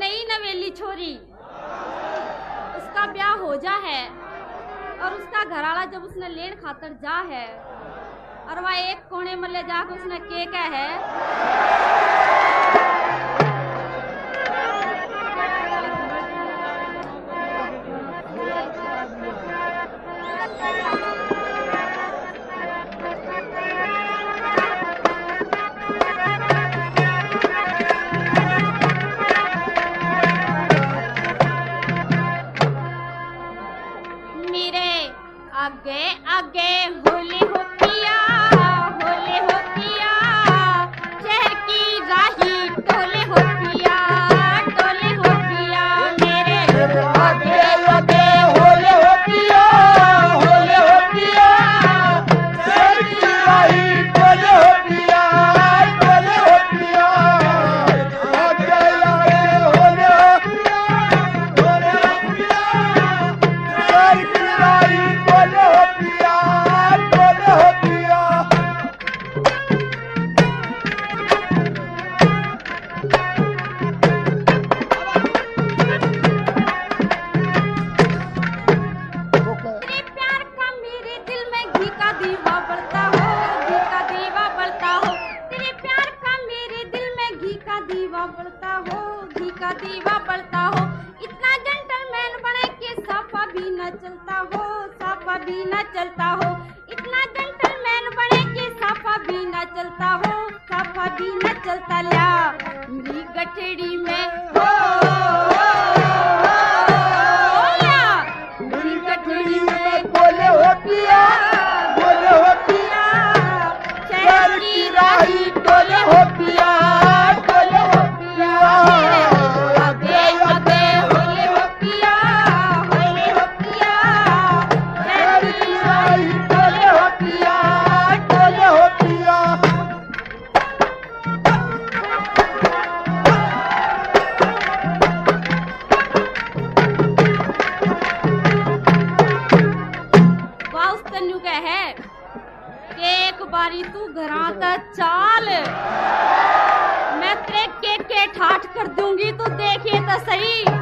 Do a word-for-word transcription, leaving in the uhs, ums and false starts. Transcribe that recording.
नई नवेली छोरी, उसका ब्याह हो जा है और उसका घराला जब उसने लेन खातर जा है और वह एक कोने में ले जाकर उसने के कह है आगे आगे होली होतिया होली होतिया शहर की राही टोले होतिया टोले होतिया मेरे आगे आगे होली होतिया होली होतिया शहर की राही टोले होतिया टोले होतिया आगे आगे होली होतिया होली होतिया शहर की राही टोले होतिया टोले होतिया। तेरे प्यार का मेरे दिल में घी का दीवा बढ़ता हो घी का दीवा बढ़ता हो तेरे प्यार का मेरे दिल में घी का दीवा बढ़ता हो घी का दीवा बढ़ता हो इतना जेंटलमैन बने कि साफा भी न चलता हो साफा भी न चलता हो इतना जेंटलमैन बने कि साफा भी न चलता हो साफा भी न चलता ल्या मेरी गठड़ी में हो मेरी गठड़ी में बोले होतिया बोले होतिया शहर की राही टोले होतिया टोले होतिया आगे आगे होली होतिया होली होतिया शहर की राही टोले होतिया टोले होतिया। वाह उस तन्नू का है कि एक बारी तू घरा तक चाल मैं तेरे के के ठाठ कर दूंगी तू देखिए तो सही।